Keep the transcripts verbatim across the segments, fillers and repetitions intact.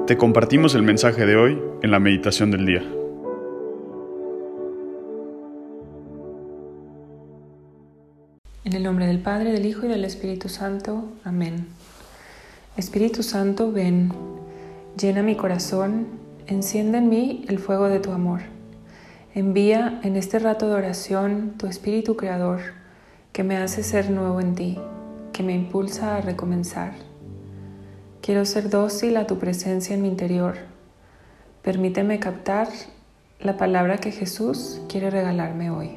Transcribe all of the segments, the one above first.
Te compartimos el mensaje de hoy en la meditación del día. En el nombre del Padre, del Hijo y del Espíritu Santo. Amén. Espíritu Santo, ven, llena mi corazón, enciende en mí el fuego de tu amor. Envía en este rato de oración tu Espíritu Creador, que me hace ser nuevo en ti, que me impulsa a recomenzar. Quiero ser dócil a tu presencia en mi interior. Permíteme captar la palabra que Jesús quiere regalarme hoy.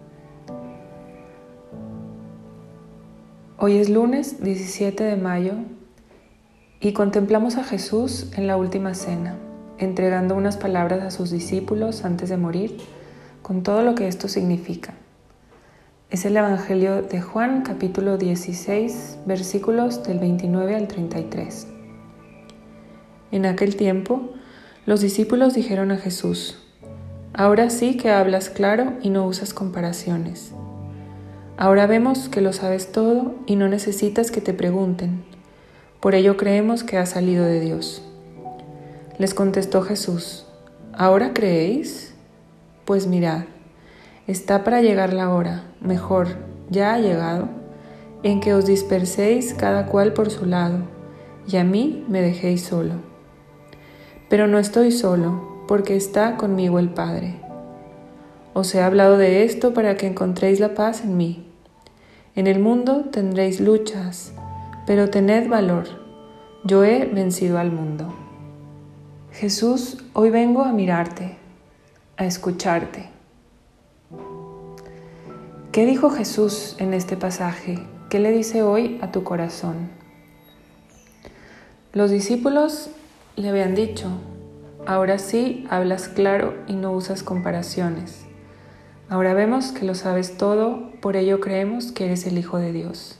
Hoy es lunes diecisiete de mayo y contemplamos a Jesús en la última cena, entregando unas palabras a sus discípulos antes de morir, con todo lo que esto significa. Es el Evangelio de Juan, capítulo dieciséis, versículos del veintinueve al treinta y tres. En aquel tiempo, los discípulos dijeron a Jesús: «Ahora sí que hablas claro y no usas comparaciones. Ahora vemos que lo sabes todo y no necesitas que te pregunten. Por ello creemos que has salido de Dios». Les contestó Jesús: «¿Ahora creéis? Pues mirad, está para llegar la hora, mejor, ya ha llegado, en que os disperséis cada cual por su lado, y a mí me dejéis solo. Pero no estoy solo, porque está conmigo el Padre. Os he hablado de esto para que encontréis la paz en mí. En el mundo tendréis luchas, pero tened valor, yo he vencido al mundo». Jesús, hoy vengo a mirarte, a escucharte. ¿Qué dijo Jesús en este pasaje? ¿Qué le dice hoy a tu corazón? Los discípulos le habían dicho: «Ahora sí hablas claro y no usas comparaciones. Ahora vemos que lo sabes todo, por ello creemos que eres el Hijo de Dios».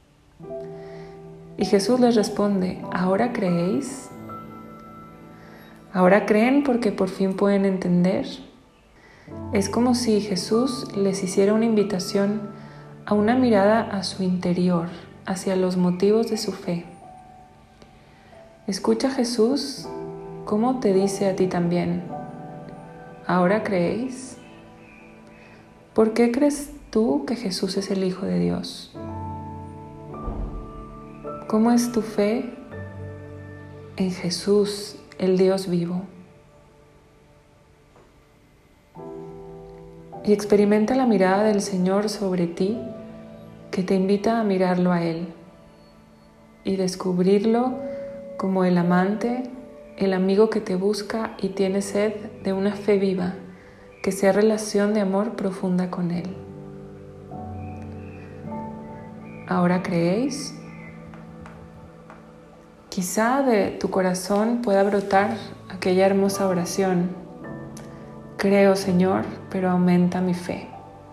Y Jesús les responde: «¿Ahora creéis? ¿Ahora creen porque por fin pueden entender?». Es como si Jesús les hiciera una invitación a una mirada a su interior, hacia los motivos de su fe. Escucha, Jesús, cómo te dice a ti también: ¿ahora creéis? ¿Por qué crees tú que Jesús es el Hijo de Dios? ¿Cómo es tu fe en Jesús, el Dios vivo? Y experimenta la mirada del Señor sobre ti, que te invita a mirarlo a Él y descubrirlo como el amante, el amigo que te busca y tiene sed de una fe viva, que sea relación de amor profunda con Él. ¿Ahora creéis? Quizá de tu corazón pueda brotar aquella hermosa oración: «Creo, Señor, pero aumenta mi fe».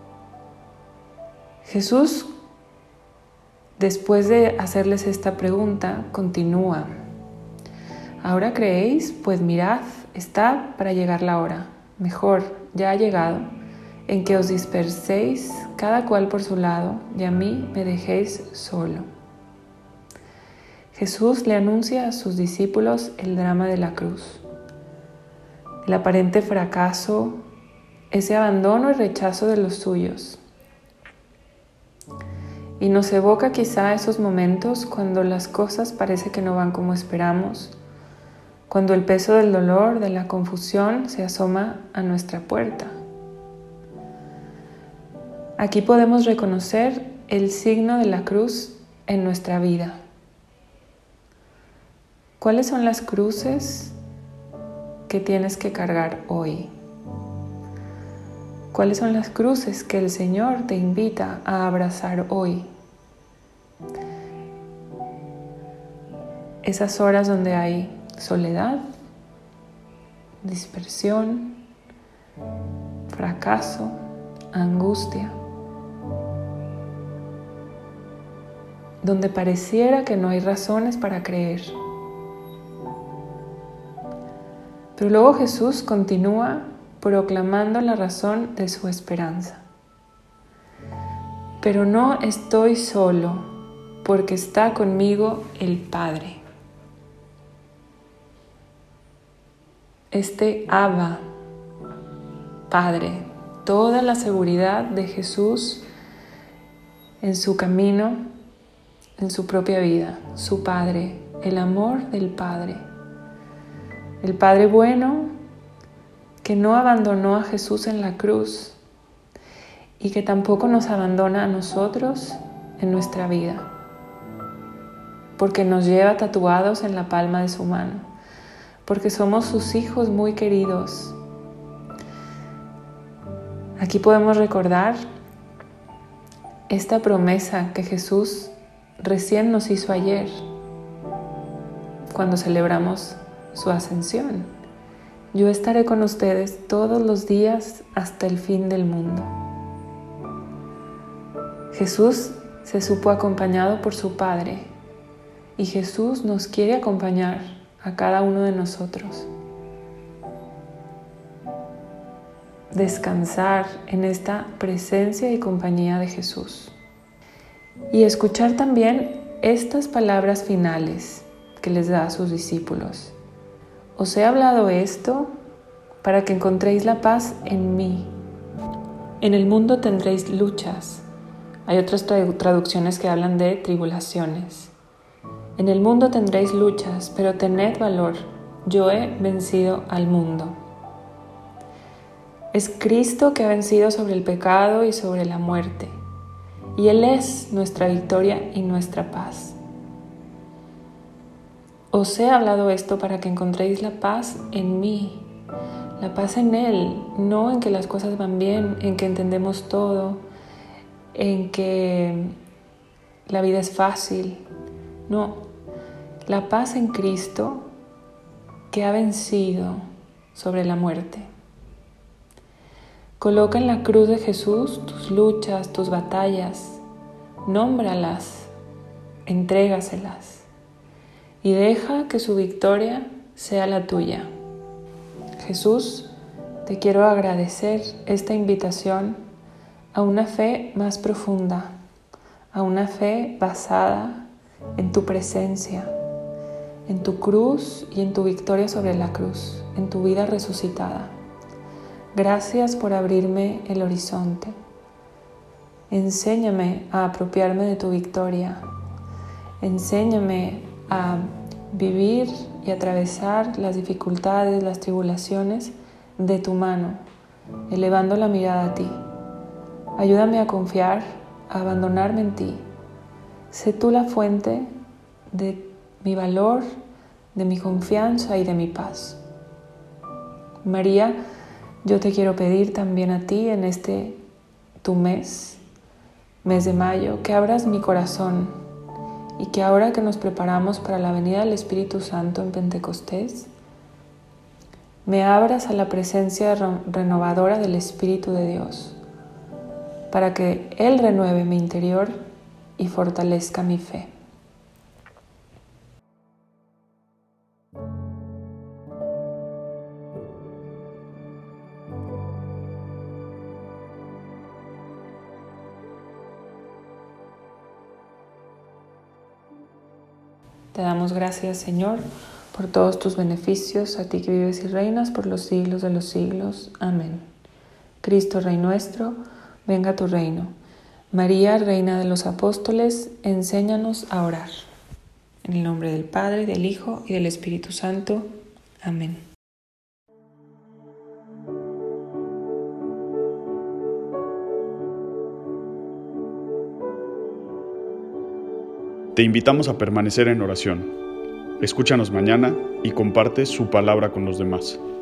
Jesús, después de hacerles esta pregunta, continúa: «¿Ahora creéis? Pues mirad, está para llegar la hora, mejor, ya ha llegado, en que os disperséis cada cual por su lado, y a mí me dejéis solo». Jesús le anuncia a sus discípulos el drama de la cruz, el aparente fracaso, ese abandono y rechazo de los suyos. Y nos evoca quizá esos momentos cuando las cosas parece que no van como esperamos, cuando el peso del dolor, de la confusión, se asoma a nuestra puerta. Aquí podemos reconocer el signo de la cruz en nuestra vida. ¿Cuáles son las cruces que tienes que cargar hoy? ¿Cuáles son las cruces que el Señor te invita a abrazar hoy? Esas horas donde hay soledad, dispersión, fracaso, angustia, donde pareciera que no hay razones para creer. Pero luego Jesús continúa proclamando la razón de su esperanza. Pero no estoy solo, porque está conmigo el Padre. este Abba, Padre, toda la seguridad de Jesús en su camino, en su propia vida, su Padre, el amor del Padre. El Padre bueno que no abandonó a Jesús en la cruz y que tampoco nos abandona a nosotros en nuestra vida, porque nos lleva tatuados en la palma de su mano, porque somos sus hijos muy queridos. Aquí podemos recordar esta promesa que Jesús recién nos hizo ayer, cuando celebramos su ascensión. Yo estaré con ustedes todos los días hasta el fin del mundo. Jesús se supo acompañado por su Padre y Jesús nos quiere acompañar a cada uno de nosotros. Descansar en esta presencia y compañía de Jesús. Y escuchar también estas palabras finales que les da a sus discípulos. Os he hablado esto para que encontréis la paz en mí. En el mundo tendréis luchas. Hay otras traducciones que hablan de tribulaciones. En el mundo tendréis luchas, pero tened valor. Yo he vencido al mundo. Es Cristo que ha vencido sobre el pecado y sobre la muerte. Y Él es nuestra victoria y nuestra paz. Os he hablado esto para que encontréis la paz en mí. La paz en Él, no en que las cosas van bien, en que entendemos todo, en que la vida es fácil. No, la paz en Cristo que ha vencido sobre la muerte. Coloca en la cruz de Jesús tus luchas, tus batallas, nómbralas, entrégaselas y deja que su victoria sea la tuya. Jesús, te quiero agradecer esta invitación a una fe más profunda, a una fe basada en tu presencia, en tu cruz y en tu victoria sobre la cruz, en tu vida resucitada. Gracias por abrirme el horizonte. Enséñame a apropiarme de tu victoria. Enséñame a vivir y atravesar las dificultades, las tribulaciones de tu mano, elevando la mirada a ti. Ayúdame a confiar, a abandonarme en ti. Sé tú la fuente de mi valor, de mi confianza y de mi paz. María, yo te quiero pedir también a ti en este tu mes, mes de mayo, que abras mi corazón y que ahora que nos preparamos para la venida del Espíritu Santo en Pentecostés, me abras a la presencia renovadora del Espíritu de Dios, para que Él renueve mi interior y fortalezca mi fe. Te damos gracias, Señor, por todos tus beneficios, a ti que vives y reinas por los siglos de los siglos. Amén. Cristo, Rey nuestro, venga a tu reino. María, Reina de los Apóstoles, enséñanos a orar. En el nombre del Padre, del Hijo y del Espíritu Santo. Amén. Te invitamos a permanecer en oración. Escúchanos mañana y comparte su palabra con los demás.